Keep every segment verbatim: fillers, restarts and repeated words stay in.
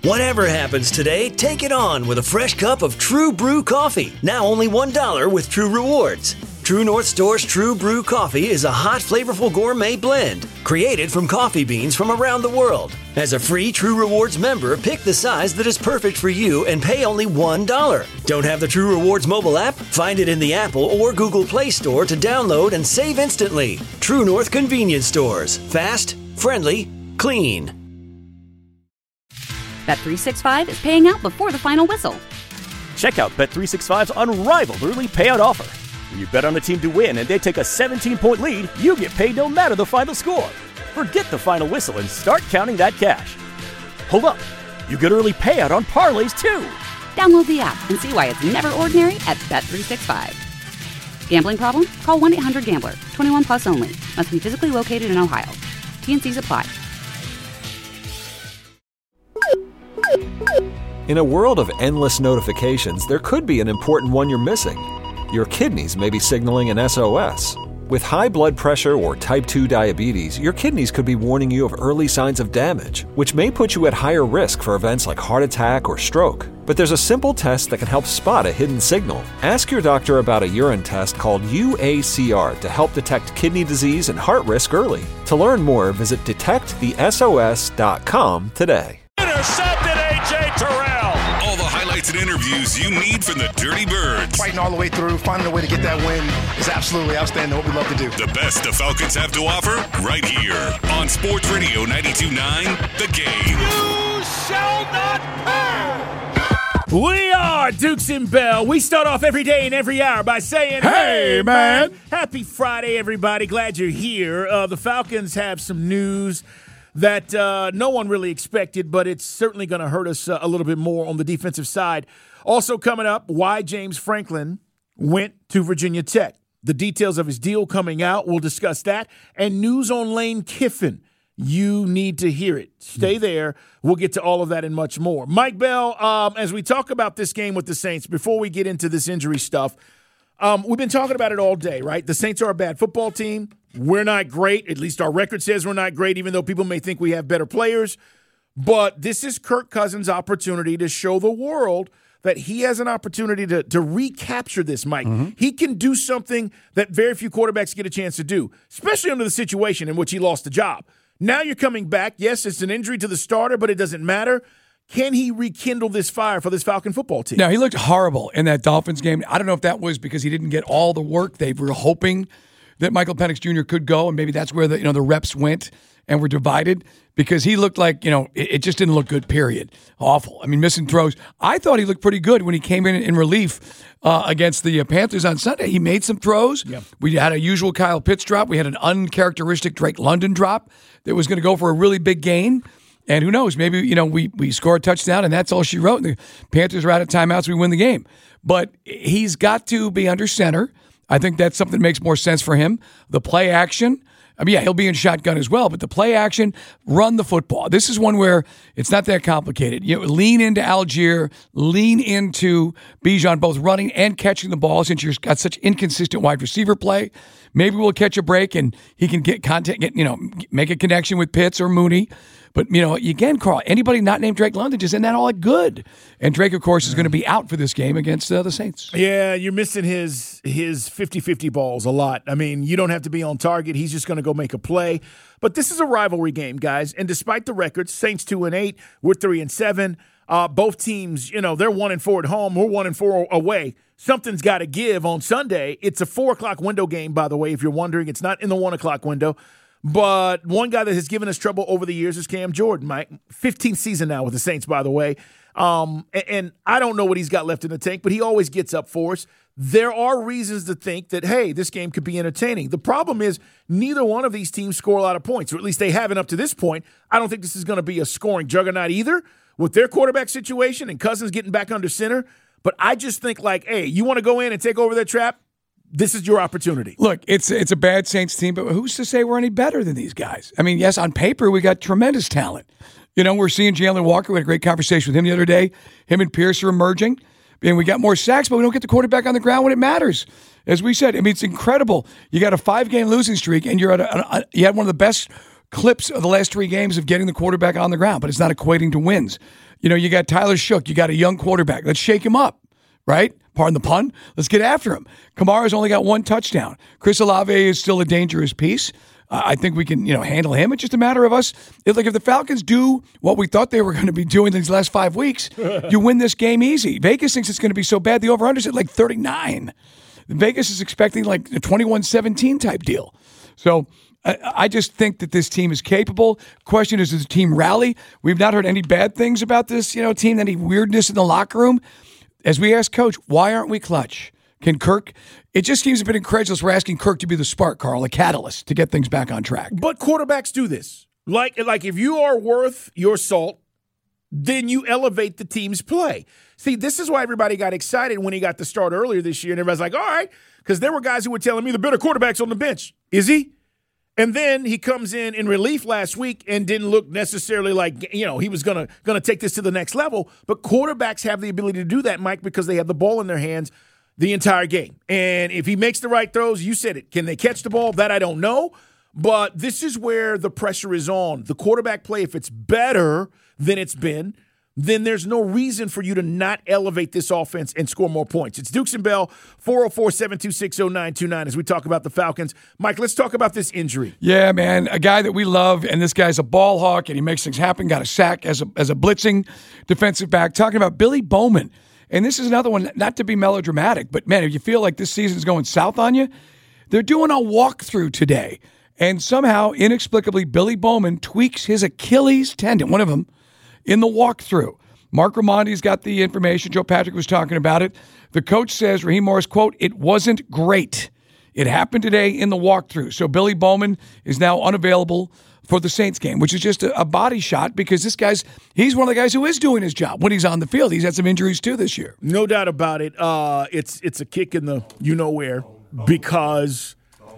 Whatever happens today, take it on with a fresh cup of True Brew coffee. Now only one dollar with True Rewards. True North Store's True Brew coffee is a hot, flavorful gourmet blend created from coffee beans from around the world. As a free True Rewards member, pick the size that is perfect for you and pay only one dollar. Don't have the True Rewards mobile app? Find it in the Apple or Google Play Store to download and save instantly. True North Convenience Stores. Fast, friendly, clean. Bet three sixty-five is paying out before the final whistle. Check out Bet three sixty-five's unrivaled early payout offer. When you bet on a team to win and they take a seventeen-point lead, you get paid no matter the final score. Forget the final whistle and start counting that cash. Hold up. You get early payout on parlays, too. Download the app and see why it's never ordinary at Bet three sixty-five. Gambling problem? Call one eight hundred gambler. twenty-one plus only. Must be physically located in Ohio. T and Cs apply. In a world of endless notifications, there could be an important one you're missing. Your kidneys may be signaling an S O S. With high blood pressure or type two diabetes, your kidneys could be warning you of early signs of damage, which may put you at higher risk for events like heart attack or stroke. But there's a simple test that can help spot a hidden signal. Ask your doctor about a urine test called U A C R to help detect kidney disease and heart risk early. To learn more, visit detect the S O S dot com today. Intercepted A J Terrell. All the highlights and interviews you need from the Dirty Birds. Fighting all the way through, finding a way to get that win is absolutely outstanding. What we love to do. The best the Falcons have to offer right here on Sports Radio ninety-two point nine, The Game. You shall not pass. We are Dukes and Bell. We start off every day and every hour by saying, hey, man. man. Happy Friday, everybody. Glad you're here. Uh, the Falcons have some news that uh, no one really expected, but it's certainly going to hurt us uh, a little bit more on the defensive side. Also coming up, why James Franklin went to Virginia Tech. The details of his deal coming out, we'll discuss that. And news on Lane Kiffin. You need to hear it. Stay there. We'll get to all of that and much more. Mike Bell, um, as we talk about this game with the Saints, before we get into this injury stuff, um, we've been talking about it all day, right? The Saints are a bad football team. We're not great. At least our record says we're not great, even though people may think we have better players. But this is Kirk Cousins' opportunity to show the world that he has an opportunity to, to recapture this, Mike. Mm-hmm. He can do something that very few quarterbacks get a chance to do, especially under the situation in which he lost the job. Now you're coming back. Yes, it's an injury to the starter, but it doesn't matter. Can he rekindle this fire for this Falcon football team? No, he looked horrible in that Dolphins game. I don't know if that was because he didn't get all the work they were hoping that Michael Penix Junior could go, and maybe that's where the you know the reps went and were divided, because he looked like, you know, it, it just didn't look good, period. Awful. I mean, missing throws. I thought he looked pretty good when he came in in relief uh, against the uh, Panthers on Sunday. He made some throws. Yep. We had a usual Kyle Pitts drop. We had an uncharacteristic Drake London drop that was going to go for a really big gain. And who knows, maybe, you know, we, we score a touchdown and that's all she wrote. And the Panthers are out of timeouts, we win the game. But he's got to be under center. I think that's something that makes more sense for him. The play action, I mean, yeah, he'll be in shotgun as well, but the play action, run the football. This is one where it's not that complicated. You know, lean into Algier, lean into Bijan, both running and catching the ball, since you've got such inconsistent wide receiver play. Maybe we'll catch a break and he can get contact, get, you know, make a connection with Pitts or Mooney. But, you know, again, Carl, anybody not named Drake London just isn't that all that good. And Drake, of course, is going to be out for this game against uh, the Saints. Yeah, you're missing his his fifty-fifty balls a lot. I mean, you don't have to be on target. He's just going to go make a play. But this is a rivalry game, guys. And despite the records, Saints two and eight, we're three and seven. Uh, both teams, you know, they're one and four at home. We're one and four away. Something's got to give on Sunday. It's a four o'clock window game, by the way, if you're wondering. It's not in the one o'clock window. But one guy that has given us trouble over the years is Cam Jordan, Mike. fifteenth season now with the Saints, by the way. Um, and, and I don't know what he's got left in the tank, but he always gets up for us. There are reasons to think that, hey, this game could be entertaining. The problem is neither one of these teams score a lot of points, or at least they haven't up to this point. I don't think this is going to be a scoring juggernaut either with their quarterback situation and Cousins getting back under center. But I just think, like, hey, you want to go in and take over their trap? This is your opportunity. Look, it's it's a bad Saints team, but who's to say we're any better than these guys? I mean, yes, on paper, we got tremendous talent. You know, we're seeing Jalen Walker. We had a great conversation with him the other day. Him and Pierce are emerging. And we got more sacks, but we don't get the quarterback on the ground when it matters. As we said, I mean, it's incredible. You got a five-game losing streak, and you're at a, a, you had one of the best clips of the last three games of getting the quarterback on the ground, but it's not equating to wins. You know, you got Tyler Shook. You got a young quarterback. Let's shake him up, right? Pardon the pun. Let's get after him. Kamara's only got one touchdown. Chris Olave is still a dangerous piece. Uh, I think we can, you know, handle him. It's just a matter of us. It's like if the Falcons do what we thought they were going to be doing these last five weeks, you win this game easy. Vegas thinks it's going to be so bad. The over-under's at like thirty-nine. Vegas is expecting like a twenty-one seventeen type deal. So I, I just think that this team is capable. Question is, does the team rally? We've not heard any bad things about this, you know, team, any weirdness in the locker room. As we ask Coach, why aren't we clutch? Can Kirk, it just seems a bit incredulous. We're asking Kirk to be the spark, Carl, a catalyst to get things back on track. But quarterbacks do this. Like, like if you are worth your salt, then you elevate the team's play. See, this is why everybody got excited when he got the start earlier this year. And everybody's like, all right, because there were guys who were telling me the better quarterback's on the bench. Is he? And then he comes in in relief last week and didn't look necessarily like, you know, he was going to going to take this to the next level. But quarterbacks have the ability to do that, Mike, because they have the ball in their hands the entire game. And if he makes the right throws, you said it. Can they catch the ball? That I don't know. But this is where the pressure is on. The quarterback play, if it's better than it's been, then there's no reason for you to not elevate this offense and score more points. It's Dukes and Bell, four oh four, seven two six, oh nine two nine, as we talk about the Falcons. Mike, let's talk about this injury. Yeah, man, a guy that we love, and this guy's a ball hawk, and he makes things happen, got a sack as a, as a blitzing defensive back. Talking about Billy Bowman. And this is another one, not to be melodramatic, but, man, if you feel like this season's going south on you, they're doing a walkthrough today. And somehow, inexplicably, Billy Bowman tweaks his Achilles tendon, one of them, in the walkthrough. Mark Ramondi's got the information. Joe Patrick was talking about it. The coach says, Raheem Morris, quote, "It wasn't great. It happened today in the walkthrough." So Billy Bowman is now unavailable for the Saints game, which is just a, a body shot because this guy's, he's one of the guys who is doing his job when he's on the field. He's had some injuries too this year. No doubt about it. Uh, it's it's a kick in the you-know-where because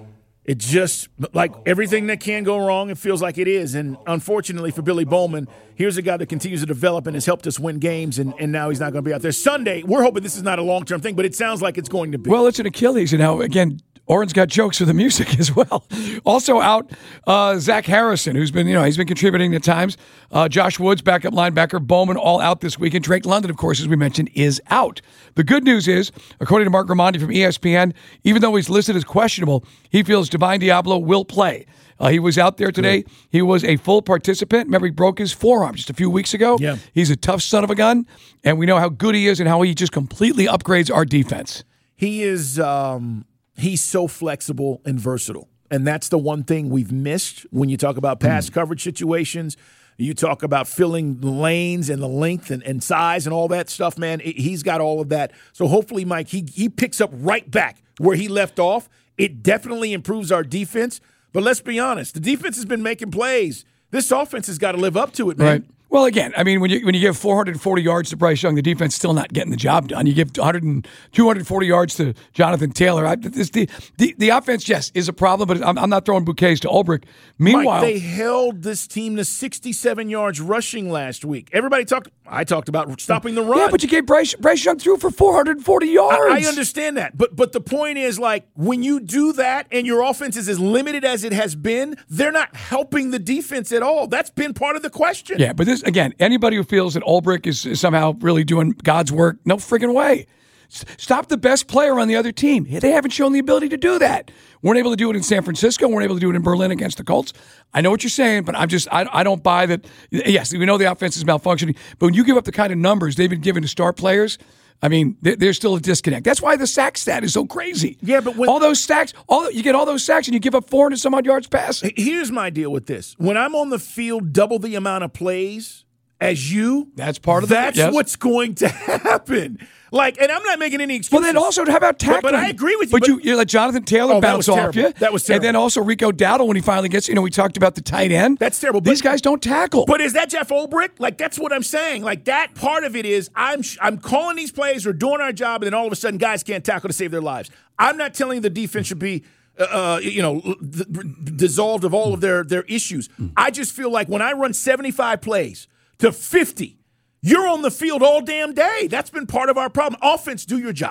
it just, like everything that can go wrong, it feels like it is. And unfortunately for Billy Bowman, here's a guy that continues to develop and has helped us win games, and, and now he's not going to be out there. Sunday, we're hoping this is not a long-term thing, but it sounds like it's going to be. Well, it's an Achilles, and now, again, Oren's got jokes for the music as well. Also out, uh, Zach Harrison, who's been, you know, he's been contributing at times. Uh, Josh Woods, backup linebacker. Bowman, all out this week. And Drake London, of course, as we mentioned, is out. The good news is, according to Mark Ramondi from E S P N, even though he's listed as questionable, he feels Divine Diablo will play. Uh, he was out there today. He was a full participant. Remember, he broke his forearm just a few weeks ago. Yeah. He's a tough son of a gun, and we know how good he is and how he just completely upgrades our defense. He is... Um He's so flexible and versatile. And that's the one thing we've missed when you talk about pass mm. coverage situations. You talk about filling lanes and the length and, and size and all that stuff, man. It, he's got all of that. So hopefully, Mike, he, he picks up right back where he left off. It definitely improves our defense. But let's be honest, the defense has been making plays. This offense has got to live up to it, man. Right. Well, again, I mean, when you when you give four hundred forty yards to Bryce Young, the defense still not getting the job done. You give one hundred, two hundred forty yards to Jonathan Taylor. I, this, the, the the offense, yes, is a problem, but I'm, I'm not throwing bouquets to Ulbrich. Meanwhile, Mike, they held this team to sixty-seven yards rushing last week. Everybody talked. I talked about stopping the run. Yeah, but you gave Bryce, Bryce Young through for four hundred forty yards. I, I understand that, but but the point is, like, when you do that and your offense is as limited as it has been, they're not helping the defense at all. That's been part of the question. Yeah, but this again, anybody who feels that Ulbrich is, is somehow really doing God's work, no friggin' way. S- stop the best player on the other team. They haven't shown the ability to do that. Weren't able to do it in San Francisco. Weren't able to do it in Berlin against the Colts. I know what you're saying, but I'm just I, I don't buy that. Yes, we know the offense is malfunctioning, but when you give up the kind of numbers they've been given to star players, I mean, there's still a disconnect. That's why the sack stat is so crazy. Yeah, but when all those sacks, all you get all those sacks, and you give up four hundred some odd yards passing. Here's my deal with this: when I'm on the field, double the amount of plays as you, that's part of that's the, yes. what's going to happen. Like, and I'm not making any excuses. Well, then also, how about tackling? But, but I agree with you. But, but you, you let Jonathan Taylor oh, bounce off terrible. you. That was terrible. And then also Rico Dowdle when he finally gets, you know, we talked about the tight end. That's terrible. These but, guys don't tackle. But is that Jeff Ulbrich? Like, that's what I'm saying. Like, that part of it is I'm I'm calling these plays, we're doing our job, and then all of a sudden guys can't tackle to save their lives. I'm not telling you the defense should be Uh, you know, th- dissolved of all of their, their issues. I just feel like when I run seventy-five plays to fifty, you're on the field all damn day. That's been part of our problem. Offense, do your job.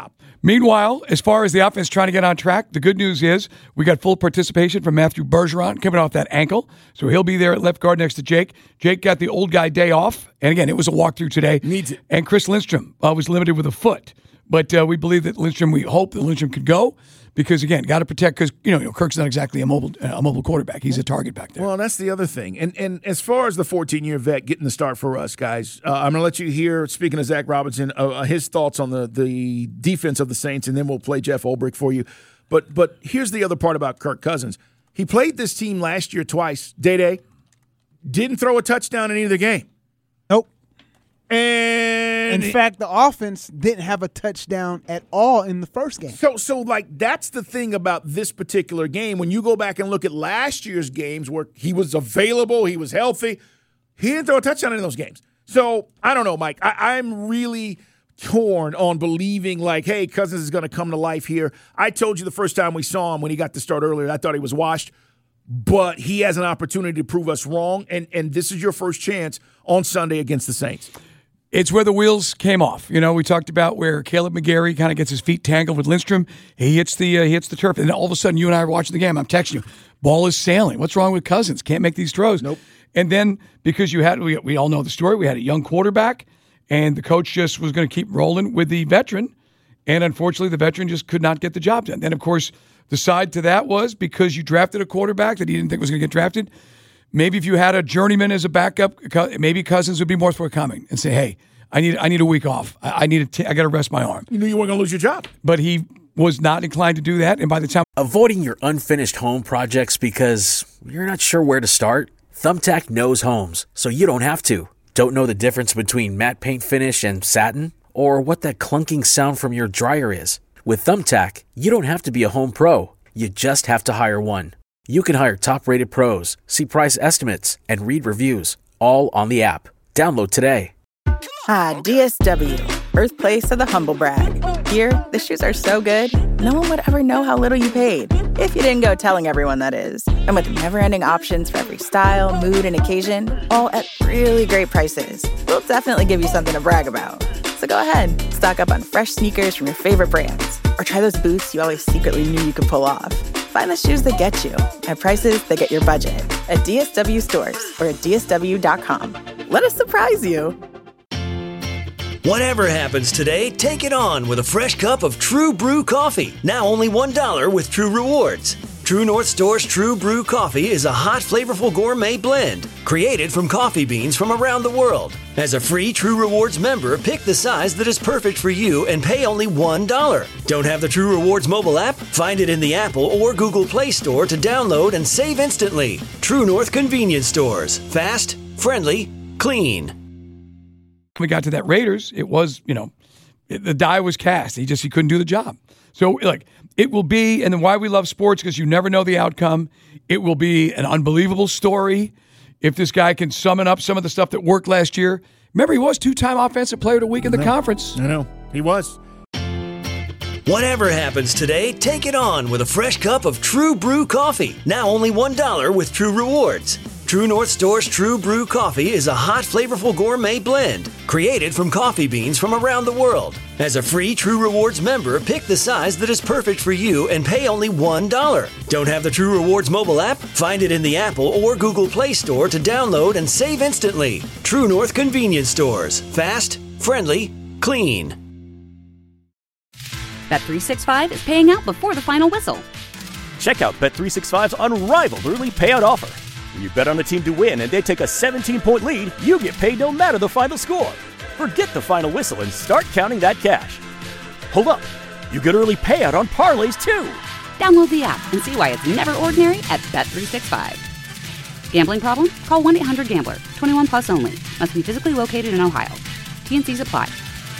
Meanwhile, as far as the offense trying to get on track, the good news is we got full participation from Matthew Bergeron coming off that ankle. So he'll be there at left guard next to Jake. Jake got the old guy day off. And again, it was a walkthrough today. Needs it. And Chris Lindstrom uh, was limited with a foot. But uh, we believe that Lindstrom, we hope that Lindstrom could go. Because, again, got to protect because, you know, you know, Kirk's not exactly a mobile uh, a mobile quarterback. He's a target back there. Well, that's the other thing. And and as far as the fourteen-year vet getting the start for us, guys, uh, I'm going to let you hear, speaking of Zach Robinson, uh, his thoughts on the, the defense of the Saints, and then we'll play Jeff Ulbrich for you. But but here's the other part about Kirk Cousins. He played this team last year twice. Day-Day didn't throw a touchdown in either game. Nope. And in fact, the offense didn't have a touchdown at all in the first game. So, so like that's the thing about this particular game. When you go back and look at last year's games where he was available, he was healthy, he didn't throw a touchdown in those games. So I don't know, Mike. I, I'm really torn on believing like, hey, Cousins is going to come to life here. I told you the first time we saw him when he got the start earlier, I thought he was washed. But he has an opportunity to prove us wrong, and and this is your first chance on Sunday against the Saints. It's where the wheels came off. You know, we talked about where Caleb McGarry kind of gets his feet tangled with Lindstrom. He hits the uh, he hits the turf, and then all of a sudden, you and I are watching the game. I'm texting you, ball is sailing. What's wrong with Cousins? Can't make these throws. Nope. And then because you had, we, we all know the story. We had a young quarterback, and the coach just was going to keep rolling with the veteran, and unfortunately, the veteran just could not get the job done. Then, of course, the side to that was because you drafted a quarterback that he didn't think was going to get drafted. Maybe if you had a journeyman as a backup, maybe Cousins would be more forthcoming and say, "Hey, I need I need a week off. I, I need to I got to rest my arm." You knew you weren't going to lose your job, but he was not inclined to do that. And by the time avoiding your unfinished home projects because you're not sure where to start, Thumbtack knows homes, so you don't have to. Don't know the difference between matte paint finish and satin, or what that clunking sound from your dryer is? With Thumbtack, you don't have to be a home pro. You just have to hire one. You can hire top-rated pros, see price estimates, and read reviews, all on the app. Download today. Ah, D S W, birthplace of the humble brag. Here, the shoes are so good, no one would ever know how little you paid. If you didn't go telling everyone, that is. And with never-ending options for every style, mood, and occasion, all at really great prices, we'll definitely give you something to brag about. So go ahead, stock up on fresh sneakers from your favorite brands, or try those boots you always secretly knew you could pull off. Find the shoes that get you at prices that get your budget at D S W stores or at D S W dot com. Let us surprise you. Whatever happens today, take it on with a fresh cup of True Brew coffee. Now only one dollar with True Rewards. True North Store's True Brew coffee is a hot, flavorful gourmet blend created from coffee beans from around the world. As a free True Rewards member, pick the size that is perfect for you and pay only one dollar. Don't have the True Rewards mobile app? Find it in the Apple or Google Play Store to download and save instantly. True North Convenience Stores. Fast, friendly, clean. When we got to that Raiders, it was, you know, it, the die was cast. He just he couldn't do the job. So, like, it will be, and then why we love sports, because you never know the outcome. It will be an unbelievable story if this guy can summon up some of the stuff that worked last year. Remember, he was two-time Offensive Player of the Week in the conference. I know. He was. Whatever happens today, take it on with a fresh cup of True Brew coffee. Now only one dollar with True Rewards. True North Store's True Brew coffee is a hot, flavorful gourmet blend created from coffee beans from around the world. As a free True Rewards member, pick the size that is perfect for you and pay only one dollar. Don't have the True Rewards mobile app? Find it in the Apple or Google Play Store to download and save instantly. True North Convenience Stores. Fast, friendly, clean. Bet three sixty-five is paying out before the final whistle. Check out Bet three sixty-five's unrivaled early payout offer. When you bet on the team to win and they take a seventeen-point lead, you get paid no matter the final score. Forget the final whistle and start counting that cash. Hold up. You get early payout on parlays, too. Download the app and see why it's never ordinary at Bet three sixty-five. Gambling problem? Call one eight hundred gambler. twenty-one plus only. Must be physically located in Ohio. T N Cs apply.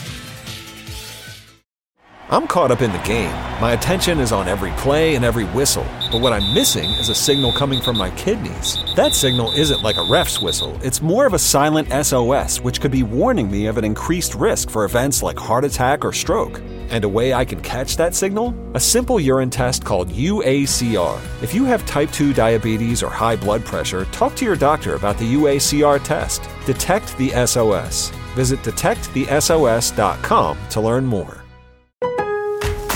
I'm caught up in the game. My attention is on every play and every whistle. But what I'm missing is a signal coming from my kidneys. That signal isn't like a ref's whistle. It's more of a silent S O S, which could be warning me of an increased risk for events like heart attack or stroke. And a way I can catch that signal? A simple urine test called U A C R. If you have type two diabetes or high blood pressure, talk to your doctor about the U A C R test. Detect the S O S. Visit detect the S O S dot com to learn more.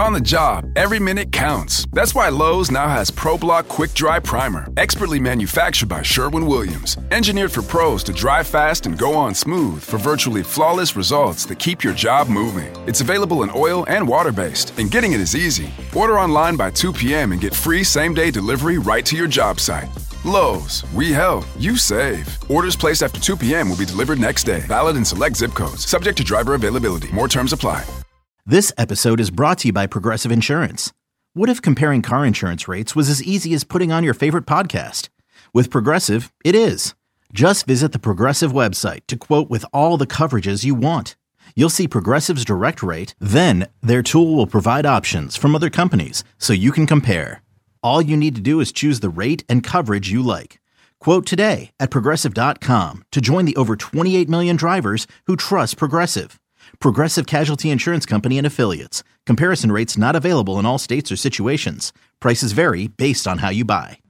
On the job, every minute counts. That's why Lowe's now has ProBlock Quick Dry Primer, expertly manufactured by Sherwin-Williams. Engineered for pros to dry fast and go on smooth for virtually flawless results that keep your job moving. It's available in oil and water-based, and getting it is easy. Order online by two p.m. and get free same-day delivery right to your job site. Lowe's, we help, you save. Orders placed after two p.m. will be delivered next day. Valid in select zip codes. Subject to driver availability. More terms apply. This episode is brought to you by Progressive Insurance. What if comparing car insurance rates was as easy as putting on your favorite podcast? With Progressive, it is. Just visit the Progressive website to quote with all the coverages you want. You'll see Progressive's direct rate, then their tool will provide options from other companies so you can compare. All you need to do is choose the rate and coverage you like. Quote today at Progressive dot com to join the over twenty-eight million drivers who trust Progressive. Progressive Casualty Insurance Company and Affiliates. Comparison rates not available in all states or situations. Prices vary based on how you buy.